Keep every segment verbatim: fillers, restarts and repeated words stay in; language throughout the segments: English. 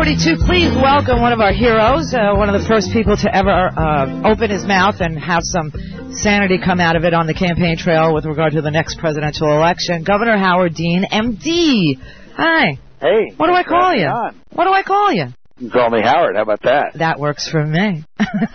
forty-two, please welcome one of our heroes, uh, one of the first people to ever uh, open his mouth and have some sanity come out of it on the campaign trail with regard to the next presidential election, Governor Howard Dean, M D. Hi. Hey. What do I call you? On. What do I call you? You can call me Howard. How about that? That works for me.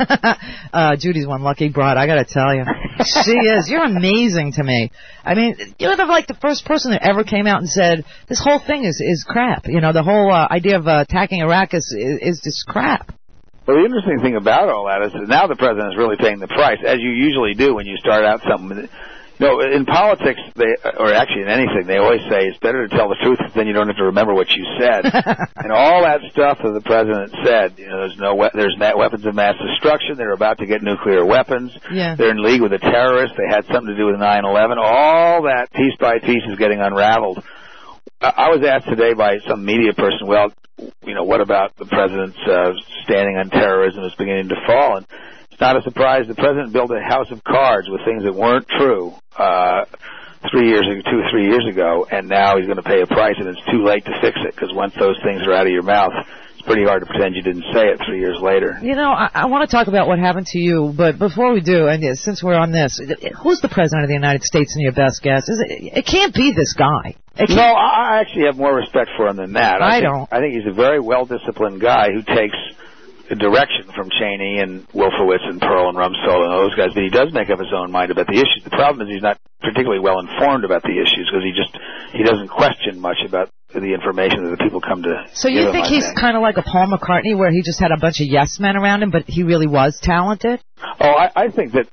uh, Judy's one lucky broad, I got to tell you. She is. You're amazing to me. I mean, you're the, like the first person that ever came out and said, this whole thing is, is crap. You know, the whole uh, idea of uh, attacking Iraq is, is, is just crap. Well, the interesting thing about all that is that now the president is really paying the price, as you usually do when you start out something. No, in politics, they, or actually in anything, they always say it's better to tell the truth than you don't have to remember what you said. And all that stuff that the president said, you know, there's no, we- there's ma- weapons of mass destruction. They're about to get nuclear weapons. Yeah. They're in league with the terrorists. They had something to do with nine eleven. All that piece by piece is getting unraveled. I, I was asked today by some media person, well, you know, what about the president's uh, standing on terrorism is beginning to fall? And it's not a surprise. The president built a house of cards with things that weren't true uh, three years ago, two or three years ago, and now he's going to pay a price, and it's too late to fix it because once those things are out of your mouth, it's pretty hard to pretend you didn't say it three years later. You know, I, I want to talk about what happened to you, but before we do, and since we're on this, who's the president of the United States in your best guess? Is it, it can't be this guy. No, I actually have more respect for him than that. I, I think, don't. I think he's a very well-disciplined guy who takes direction from Cheney and Wolfowitz and Pearl and Rumsfeld and those guys, but he does make up his own mind about the issues. The problem is he's not particularly well informed about the issues because he just he doesn't question much about the information that the people come to. So you give think him, he's think. kind of like a Paul McCartney, where he just had a bunch of yes men around him, but he really was talented? Oh, I, I think that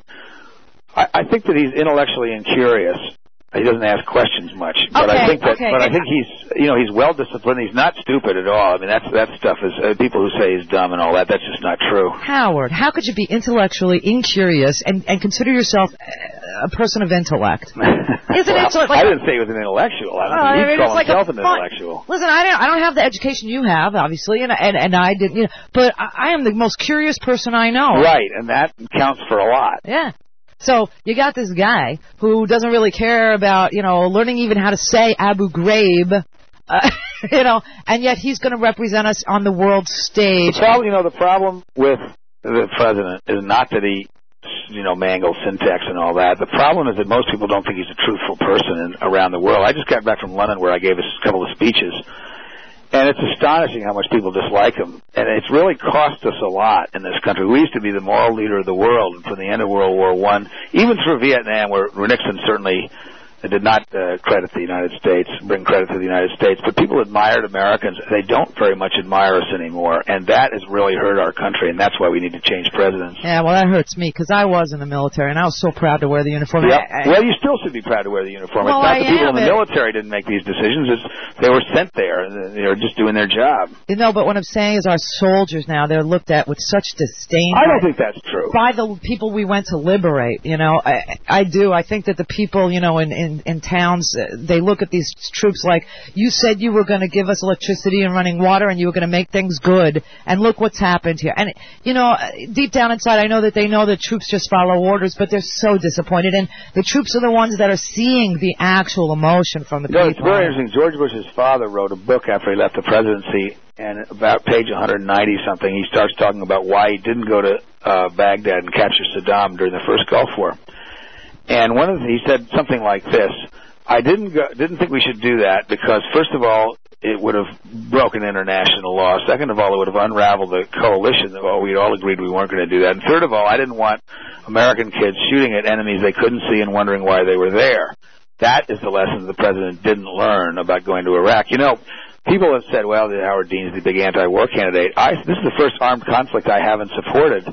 I, I think that he's intellectually incurious. He doesn't ask questions much, but okay, I think that. Okay. But I think he's, you know, he's well disciplined. He's not stupid at all. I mean, that's that stuff is uh, people who say he's dumb and all that. That's just not true. Howard, how could you be intellectually incurious and, and consider yourself a person of intellect? Isn't well, it like I didn't say he was an intellectual. I don't uh, think he'd I mean, call it's like himself a an fun, intellectual. Listen, I don't, I don't have the education you have, obviously, and and, and I didn't. You know, but I, I am the most curious person I know. Right, and that counts for a lot. Yeah. So you got this guy who doesn't really care about, you know, learning even how to say Abu Ghraib, uh, you know, and yet he's going to represent us on the world stage. The problem, you know, the problem with the president is not that he, you know, mangles syntax and all that. The problem is that most people don't think he's a truthful person in, around the world. I just got back from London where I gave a couple of speeches. And it's astonishing how much people dislike him. And it's really cost us a lot in this country. We used to be the moral leader of the world. And from the end of World War One, even through Vietnam, where Nixon certainly did not uh, credit the United States, bring credit to the United States, but people admired Americans. They don't very much admire us anymore. And that has really hurt our country. And that's why we need to change presidents. Yeah, well, that hurts me because I was in the military, and I was so proud to wear the uniform. Yep. I, I, well, you still should be proud to wear the uniform. Well, it's not I the people am in the it. military didn't make these decisions. It's they were sent there. They're just doing their job. You know, but what I'm saying is our soldiers now, they're looked at with such disdain. I don't by, think that's true. By the people we went to liberate, you know. I, I do. I think that the people, you know, in, in, in towns, uh, they look at these troops like, you said you were going to give us electricity and running water and you were going to make things good, and look what's happened here. And, you know, deep down inside, I know that they know that troops just follow orders, but they're so disappointed. And the troops are the ones that are seeing the actual emotion from the no, people. It's very interesting. George Bush's father wrote a book after he left the presidency, and about page one ninety something, he starts talking about why he didn't go to uh, Baghdad and capture Saddam during the first Gulf War. And one of the, he said something like this: I didn't go, didn't think we should do that because, first of all, it would have broken international law. Second of all, it would have unraveled the coalition. Oh, we'd all agreed we weren't going to do that. And third of all, I didn't want American kids shooting at enemies they couldn't see and wondering why they were there. That is the lesson the president didn't learn about going to Iraq. You know, people have said, well, Howard Dean is the big anti-war candidate. I, this is the first armed conflict I haven't supported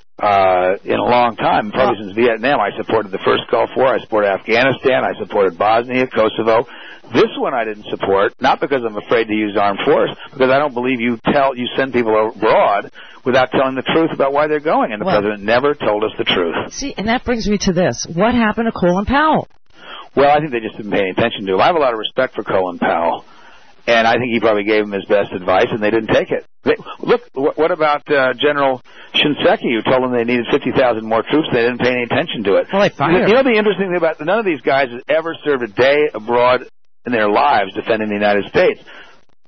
uh, in a long time. Probably since Vietnam. I supported the first Gulf War. I supported Afghanistan. I supported Bosnia, Kosovo. This one I didn't support, not because I'm afraid to use armed force, because I don't believe you tell you send people abroad without telling the truth about why they're going. And the well, president never told us the truth. See, and that brings me to this. What happened to Colin Powell? Well, I think they just didn't pay any attention to him. I have a lot of respect for Colin Powell, and I think he probably gave him his best advice, and they didn't take it. They, look, wh- what about uh, General Shinseki, who told them they needed fifty thousand more troops? They didn't pay any attention to it. Well, they fired. You know the interesting thing about none of these guys has ever served a day abroad in their lives defending the United States.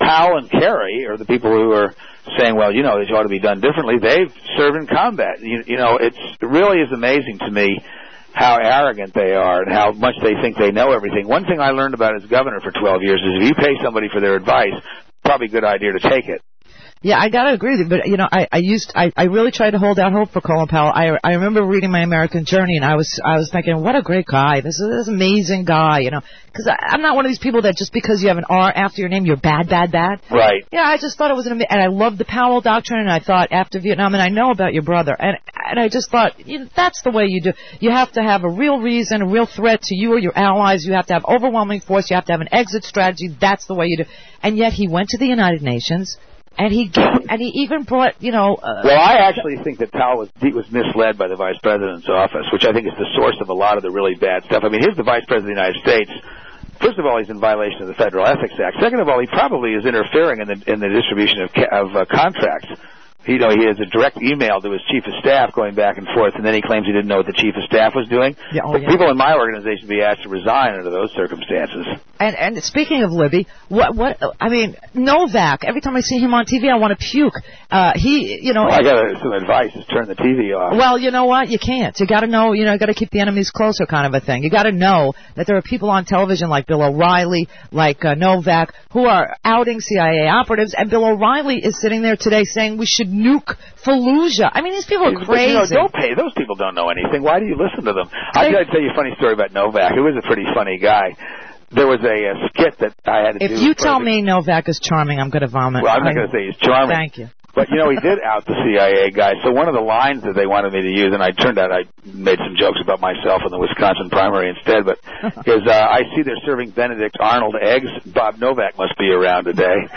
Powell and Kerry are the people who are saying, well, you know, this ought to be done differently. They've served in combat. You, you know, it's, it really is amazing to me how arrogant they are and how much they think they know everything. One thing I learned about as governor for twelve years is if you pay somebody for their advice, probably a good idea to take it. Yeah, I gotta agree with you, but you know, I, I used, I, I really tried to hold out hope for Colin Powell. I, I remember reading My American Journey, and I was, I was thinking, what a great guy. This is this amazing guy, you know, because I'm not one of these people that just because you have an R after your name, you're bad, bad, bad. Right. Yeah, I just thought it was an amazing, and I loved the Powell Doctrine, and I thought after Vietnam, and I know about your brother, and and I just thought, you know, that's the way you do. You have to have a real reason, a real threat to you or your allies. You have to have overwhelming force. You have to have an exit strategy. That's the way you do. And yet he went to the United Nations. And he gave, and he even brought, you know. Uh, well, I actually think that Powell was he was misled by the vice president's office, which I think is the source of a lot of the really bad stuff. I mean, here's the vice president of the United States. First of all, he's in violation of the Federal Ethics Act. Second of all, he probably is interfering in the in the distribution of of uh, contracts. You know, he has a direct email to his chief of staff going back and forth, and then he claims he didn't know what the chief of staff was doing. Yeah, oh, yeah. People in my organization would be asked to resign under those circumstances. And and speaking of Libby, what what I mean, Novak. Every time I see him on T V, I want to puke. Uh, he, you know. Well, I got some advice: is turn the T V off. Well, you know what? You can't. You got to know. You know, you got to keep the enemies closer, kind of a thing. You got to know that there are people on television like Bill O'Reilly, like uh, Novak, who are outing C I A operatives, and Bill O'Reilly is sitting there today saying we should nuke Fallujah. I mean, these people are crazy. But, you know, don't pay. Those people don't know anything. Why do you listen to them? I got to tell you a funny story about Novak. He was a pretty funny guy. There was a, a skit that I had to if do. If you tell me Novak is charming, I'm going to vomit. Well, I'm not going to say he's charming. Thank you. But, you know, he did out the C I A guy. So one of the lines that they wanted me to use, and I turned out I made some jokes about myself in the Wisconsin primary instead, but is uh, I see they're serving Benedict Arnold eggs. Bob Novak must be around today.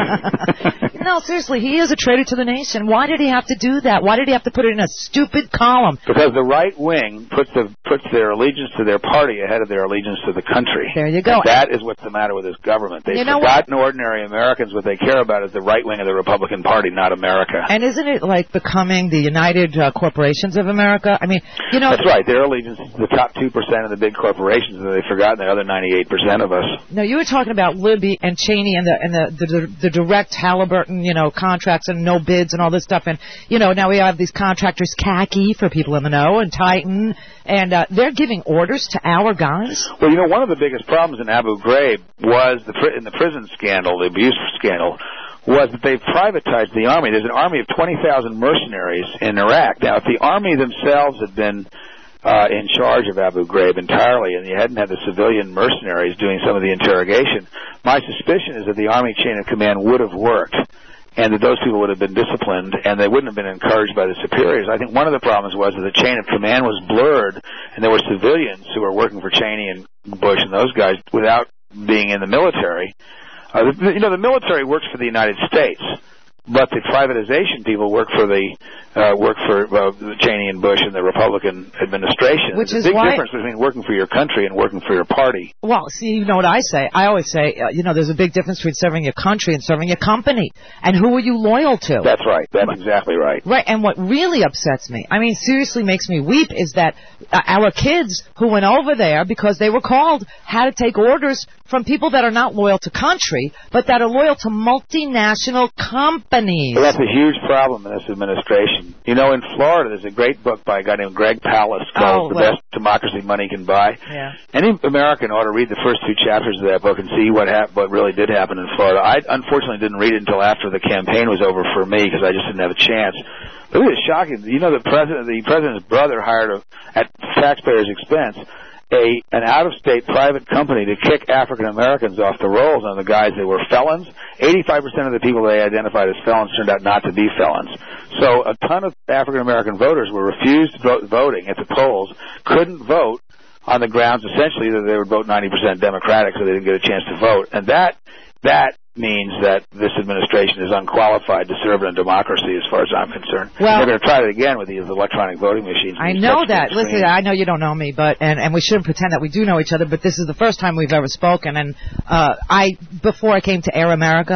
No, seriously, he is a traitor to the nation. Why did he have to do that? Why did he have to put it in a stupid column? Because the right wing puts the puts their allegiance to their party ahead of their allegiance to the country. There you go. And that is what's the matter with this government. They've you know forgotten what? ordinary Americans. What they care about is the right wing of the Republican Party, not America. And isn't it like becoming the United uh, Corporations of America? I mean, you know. That's right. Their allegiance is the top two percent of the big corporations, and they've forgotten the other ninety-eight percent of us. No, you were talking about Libby and Cheney and the and the, the the the direct Halliburton, you know, contracts and no bids and all this stuff. And you know, now we have these contractors, Khaki for people in the know, and Titan, and uh, they're giving orders to our guys. Well, you know, one of the biggest problems in Abu Ghraib was the in the prison scandal, the abuse scandal, was that they privatized the army. There's an army of twenty thousand mercenaries in Iraq. Now, if the army themselves had been uh, in charge of Abu Ghraib entirely, and you hadn't had the civilian mercenaries doing some of the interrogation, my suspicion is that the army chain of command would have worked, and that those people would have been disciplined, and they wouldn't have been encouraged by the superiors. I think one of the problems was that the chain of command was blurred, and there were civilians who were working for Cheney and Bush and those guys without being in the military. Uh, the, you know, the military works for the United States, but the privatization people work for the uh, work for uh, Cheney and Bush and the Republican administration. Which There's is a big why, difference between working for your country and working for your party. Well, see, you know what I say? I always say, uh, you know, there's a big difference between serving your country and serving your company. And who are you loyal to? That's right. That's exactly right. Right. And what really upsets me, I mean, seriously makes me weep, is that uh, our kids who went over there because they were called had to take orders from people that are not loyal to country, but that are loyal to multinational companies. Well, that's a huge problem in this administration. You know, in Florida, there's a great book by a guy named Greg Palast called oh, The well. Best Democracy Money Can Buy. Yeah. Any American ought to read the first two chapters of that book and see what hap- what really did happen in Florida. I unfortunately didn't read it until after the campaign was over for me because I just didn't have a chance. But it was shocking. You know, the president, the president's brother hired, a, at taxpayers' expense, a an out-of-state private company to kick African Americans off the rolls on the guys that were felons. eighty-five percent of the people they identified as felons turned out not to be felons. So a ton of African American voters were refused vote, voting at the polls, couldn't vote on the grounds essentially that they would vote ninety percent Democratic, so they didn't get a chance to vote. And that that means that this administration is unqualified to serve in a democracy as far as I'm concerned. Well, they're going to try it again with these electronic voting machines. I know that. Listen, I know you don't know me, but and, and we shouldn't pretend that we do know each other, but this is the first time we've ever spoken. And uh, I, before I came to Air America,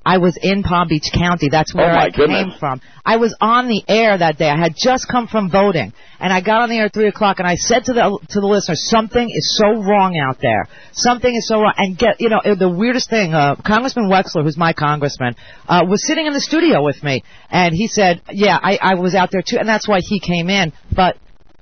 I was in Palm Beach County. That's where oh my I goodness. came from. I was on the air that day. I had just come from voting, and I got on the air at three o'clock, and I said to the to the listeners, something is so wrong out there. Something is so wrong. And get, you know, the weirdest thing, uh, Congressman Wexler, who's my congressman, uh, was sitting in the studio with me, and he said, yeah, I, I was out there too, and that's why he came in. But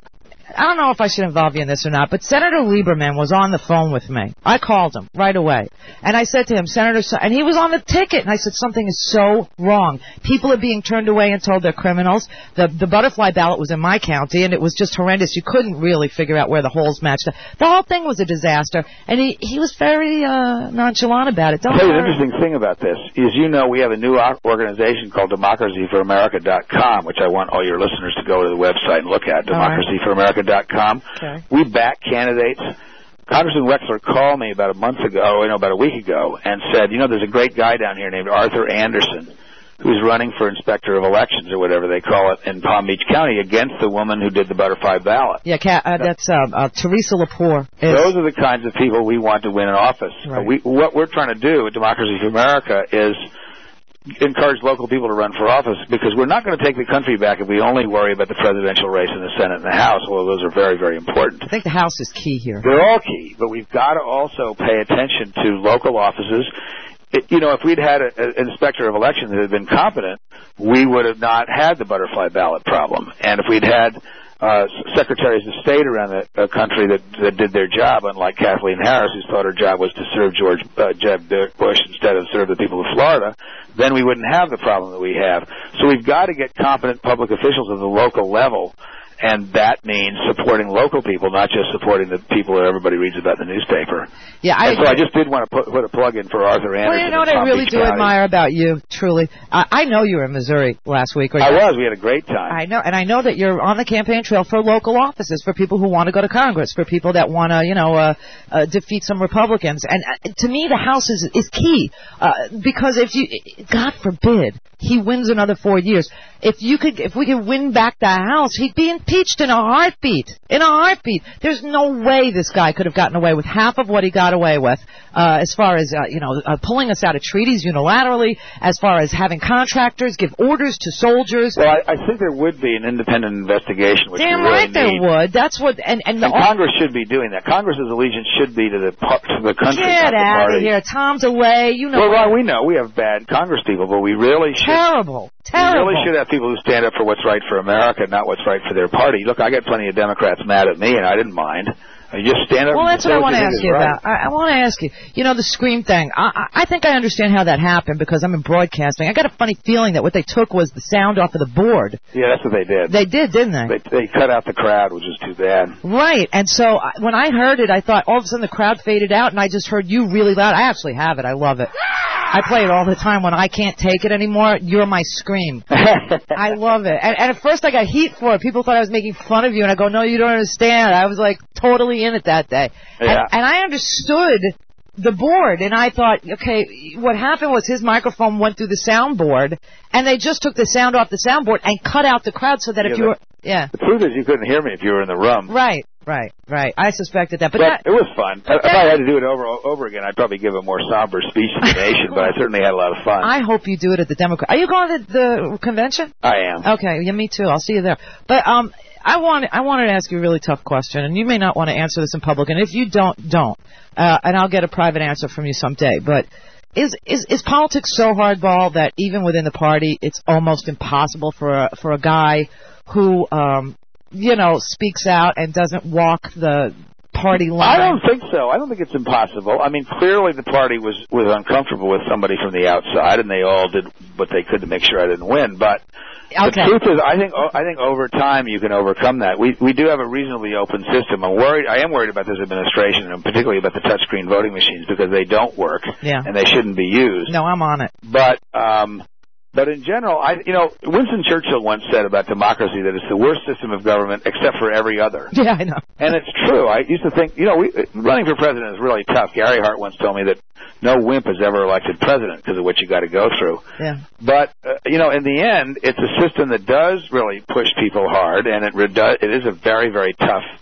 I don't know if I should involve you in this or not, but Senator Lieberman was on the phone with me. I called him right away. And I said to him, Senator, and he was on the ticket, and I said, something is so wrong. People are being turned away and told they're criminals. The the butterfly ballot was in my county, and it was just horrendous. You couldn't really figure out where the holes matched up. The whole thing was a disaster, and he, he was very uh, nonchalant about it. Don't I'll tell you an interesting thing about this is, you know, we have a new organization called democracy for america dot com, which I want all your listeners to go to the website and look at, democracy for america dot com. Okay. We back candidates. Congressman Wexler called me about a month ago, oh, you know, about a week ago, and said, you know, there's a great guy down here named Arthur Anderson who's running for Inspector of Elections, or whatever they call it, in Palm Beach County against the woman who did the butterfly ballot. Yeah, uh, that's uh, uh, Teresa Lepore. Is... Those are the kinds of people we want to win in office. Right. Uh, we, what we're trying to do at Democracy for America is encourage local people to run for office, because we're not going to take the country back if we only worry about the presidential race in the Senate and the House, although those are very, very important. I think the House is key here. They're all key, but we've got to also pay attention to local offices. It, you know, if we'd had an inspector of elections that had been competent, we would have not had the butterfly ballot problem. And if we'd had uh, secretaries of state around the uh, country that, that did their job, unlike Kathleen Harris, who thought her job was to serve George uh, Jeb Bush instead of serve the people of Florida, then we wouldn't have the problem that we have. So we've got to get competent public officials at the local level, and that means supporting local people, not just supporting the people that everybody reads about in the newspaper. Yeah, I, and so I just did want to put, put a plug in for Arthur Anderson. Well, you know what I really do admire about you, truly? Uh, I know you were in Missouri last week. Or I was. We had a great time. I know, and I know that you're on the campaign trail for local offices, for people who want to go to Congress, for people that want to, you know, uh, uh, defeat some Republicans. And uh, to me, the House is is key, uh, because if you, God forbid, he wins another four years. If you could, if we could win back the House, he'd be impeached in a heartbeat. In a heartbeat. There's no way this guy could have gotten away with half of what he got away with, uh, as far as, uh, you know, uh, pulling us out of treaties unilaterally, as far as having contractors give orders to soldiers. Well, I, I think there would be an independent investigation, which Damn we really right there need. would. That's what, and, and, the and Congress should be doing that. Congress's allegiance should be to the to the country, Get not the out party. of here. Tom DeLay, you know. Well, well, we know we have bad Congress people, but we really should. Terrible. Terrible. We really should have people who stand up for what's right for America, not what's right for their party. Look, I got plenty of Democrats mad at me, and I didn't mind. I just stand up. Well, that's and what I what want to you ask think you is right. about. I, I want to ask you, you know, the Scream thing. I, I think I understand how that happened because I'm in broadcasting. I got a funny feeling that what they took was the sound off of the board. Yeah, that's what they did. They did, didn't they? They, they cut out the crowd, which is too bad. Right. And so I, when I heard it, I thought all of a sudden the crowd faded out, and I just heard you really loud. I actually have it. I love it. I play it all the time when I can't take it anymore. You're my Scream. I love it. And, and at first I got heat for it. People thought I was making fun of you, and I go, no, you don't understand. I was like totally in it that day. Yeah. And, and I understood the board, and I thought, okay, what happened was his microphone went through the soundboard, and they just took the sound off the soundboard and cut out the crowd so that yeah, if you the, were, yeah. The truth is you couldn't hear me if you were in the room. Right, right, right. I suspected that. But, but that, it was fun. If I had to do it over over again, I'd probably give a more somber speech to the nation, but I certainly had a lot of fun. I hope you do it at the Democrat. Are you going to the convention? I am. Okay, yeah, me too. I'll see you there. But um, I want I wanted to ask you a really tough question, and you may not want to answer this in public, and if you don't, don't. Uh, and I'll get a private answer from you someday. But is is is politics so hardball that even within the party, it's almost impossible for a, for a guy who um, you know, speaks out and doesn't walk the party line? I don't think so. I don't think it's impossible. I mean, clearly the party was was uncomfortable with somebody from the outside, and they all did what they could to make sure I didn't win. But okay. The truth is, I think I think over time you can overcome that. We we do have a reasonably open system. I'm worried. I am worried about this administration, and particularly about the touchscreen voting machines, because they don't work, yeah. and they shouldn't be used. No, I'm on it. But um, but in general, I you know, Winston Churchill once said about democracy that it's the worst system of government except for every other. Yeah, I know. And it's true. I used to think, you know, we, running for president is really tough. Gary Hart once told me that no wimp is ever elected president because of what you got to go through. Yeah. But uh, you know, in the end, it's a system that does really push people hard, and it redu- it is a very, very tough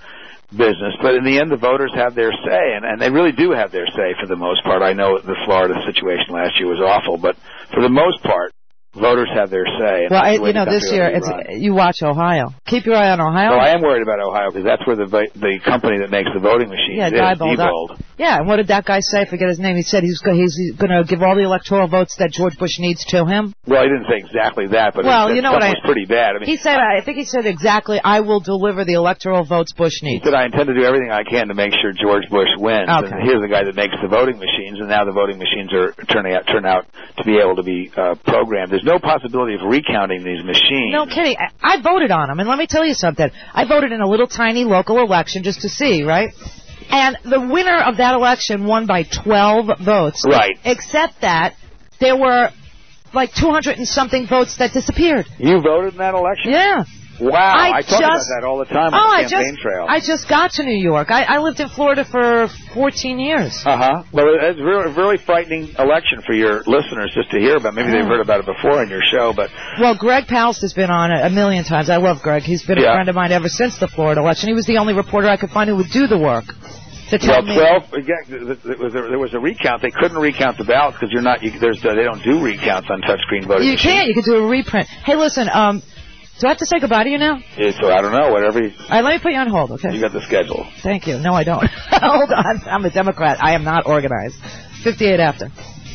business, but in the end, the voters have their say, and, and they really do have their say for the most part. I know the Florida situation last year was awful, but for the most part, voters have their say. Well, I, you know, this year, it's, you watch Ohio. Keep your eye on Ohio. Well, I am worried about Ohio because that's where the the company that makes the voting machines yeah, is, Diebold. Yeah, and what did that guy say? I forget his name. He said he's, he's going to give all the electoral votes that George Bush needs to him. Well, he didn't say exactly that, but well, it, you know what I, was pretty bad. I mean, he said, I think he said exactly, I will deliver the electoral votes Bush needs. He said, I intend to do everything I can to make sure George Bush wins. Okay. And here's the guy that makes the voting machines, and now the voting machines are turning out, turn out to be able to be uh, programmed. There's no possibility of recounting these machines. No kidding. I, I voted on them, and let me tell you something. I voted in a little tiny local election just to see, right? And the winner of that election won by twelve votes. Right. Except that there were like two hundred and something votes that disappeared. You voted in that election? Yeah. Wow, I, I talk just, about that all the time on oh, the I campaign just, trail. I just got to New York. I, I lived in Florida for fourteen years. Uh-huh. Well, it's a really, really frightening election for your listeners just to hear about. Maybe they've heard about it before on your show, but... Well, Greg Palast has been on it a million times. I love Greg. He's been yeah. a friend of mine ever since the Florida election. He was the only reporter I could find who would do the work. To tell well, twelve. Yeah, there was a, there was a recount. They couldn't recount the ballots because you're not. You, there's uh, they don't do recounts on touchscreen voting. You machines. can't. You could do a reprint. Hey, listen. Um, do I have to say goodbye to you now? Yeah, so I don't know. Whatever. You, All right, let me put you on hold. Okay. You got the schedule. Thank you. No, I don't. Hold on. I'm a Democrat. I am not organized. Fifty-eight after.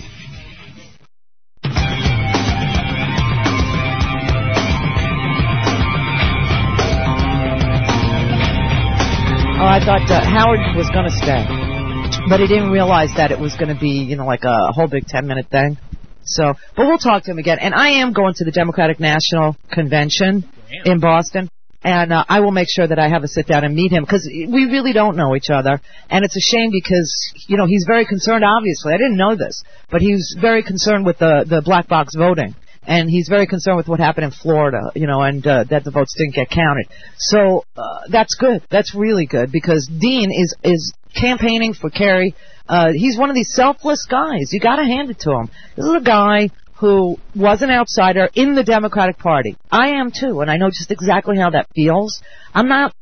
Oh, I thought uh, Howard was going to stay, but he didn't realize that it was going to be, you know, like a whole big ten-minute thing. So, but we'll talk to him again. And I am going to the Democratic National Convention in Boston, and uh, I will make sure that I have a sit-down and meet him, because we really don't know each other. And it's a shame because, you know, he's very concerned, obviously. I didn't know this, but he's very concerned with the, the black box voting. And he's very concerned with what happened in Florida, you know, and uh, that the votes didn't get counted. So uh, that's good. That's really good, because Dean is is campaigning for Kerry. Uh, he's one of these selfless guys. You got to hand it to him. This is a guy who was an outsider in the Democratic Party. I am too, and I know just exactly how that feels. I'm not.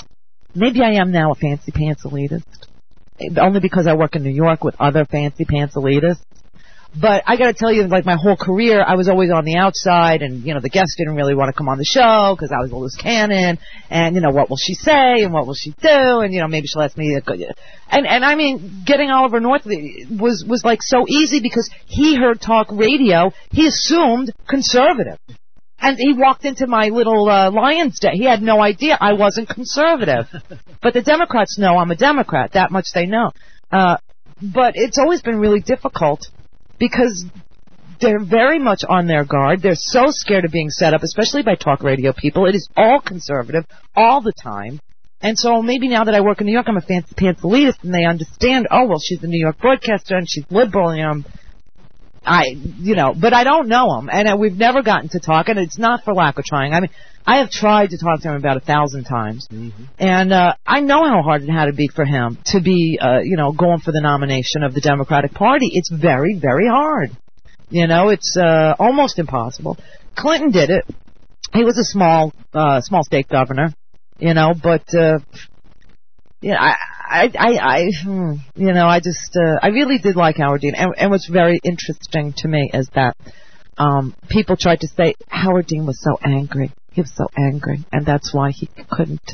Maybe I am now a fancy pants elitist, only because I work in New York with other fancy pants elitists. But I got to tell you, like, my whole career, I was always on the outside, and, you know, the guests didn't really want to come on the show because I was a loose cannon, and, you know, what will she say, and what will she do, and, you know, maybe she'll ask me to go. And, and I mean, getting Oliver North was, was like, so easy because he heard talk radio. He assumed conservative. And he walked into my little uh, Lions Den. He had no idea I wasn't conservative. But the Democrats know I'm a Democrat. That much they know. Uh, but it's always been really difficult, because they're very much on their guard. They're so scared of being set up, especially by talk radio people. It is all conservative all the time. And so maybe now that I work in New York, I'm a fancy pants elitist, and they understand, oh, well, she's a New York broadcaster, and she's liberal, you know. I, you know, but I don't know him, and uh, we've never gotten to talk, and it's not for lack of trying. I mean, I have tried to talk to him about a thousand times, mm-hmm. and uh, I know how hard it had to be for him to be, uh, you know, going for the nomination of the Democratic Party. It's very, very hard. You know, it's uh, almost impossible. Clinton did it. He was a small, uh, small state governor, you know, but, uh, you know, I, I, I, I hmm, you know, I just, uh, I really did like Howard Dean, and, and what's very interesting to me is that um, people tried to say Howard Dean was so angry. He was so angry, and that's why he couldn't.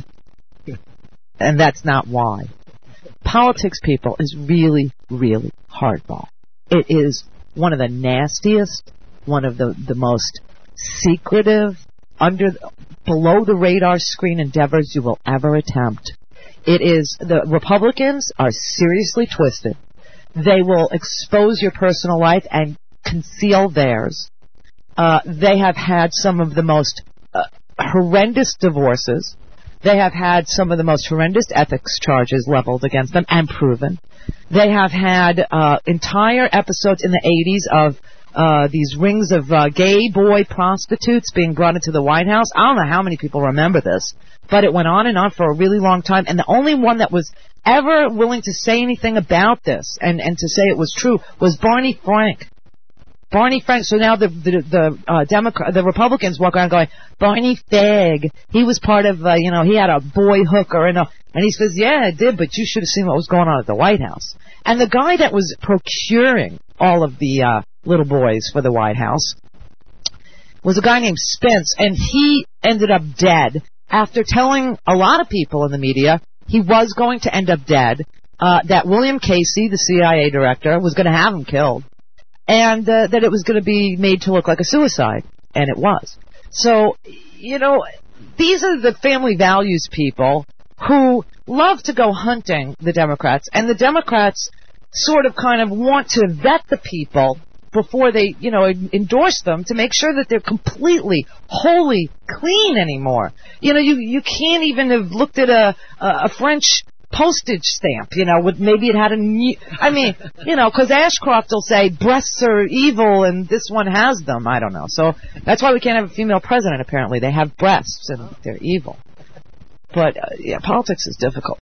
And that's not why. Politics, people, is really, really hardball. It is one of the nastiest, one of the, the most secretive, under, below the radar screen endeavors you will ever attempt. It is, the Republicans are seriously twisted. They will expose your personal life and conceal theirs. Uh, they have had some of the most uh, horrendous divorces. They have had some of the most horrendous ethics charges leveled against them and proven. They have had uh, entire episodes in the eighties of uh, these rings of uh, gay boy prostitutes being brought into the White House. I don't know how many people remember this, but it went on and on for a really long time. And the only one that was ever willing to say anything about this and, and to say it was true was Barney Frank. Barney Frank. So now the the the uh, Democrat, the Republicans walk around going, Barney Fagg. He was part of, uh, you know, he had a boy hooker and a, and he says, yeah, I did, but you should have seen what was going on at the White House. And the guy that was procuring all of the uh, little boys for the White House was a guy named Spence, and he ended up dead after telling a lot of people in the media he was going to end up dead. Uh, that William Casey, the C I A director, was going to have him killed, and uh, that it was going to be made to look like a suicide, and it was. So, you know, these are the family values people who love to go hunting the Democrats, and the Democrats sort of kind of want to vet the people before they, you know, endorse them to make sure that they're completely, wholly clean anymore. You know, you you can't even have looked at a a French postage stamp, you know, with maybe it had a new, I mean, you know, because Ashcroft will say breasts are evil and this one has them. I don't know. So that's why we can't have a female president, apparently. They have breasts and they're evil. But, uh, yeah, politics is difficult.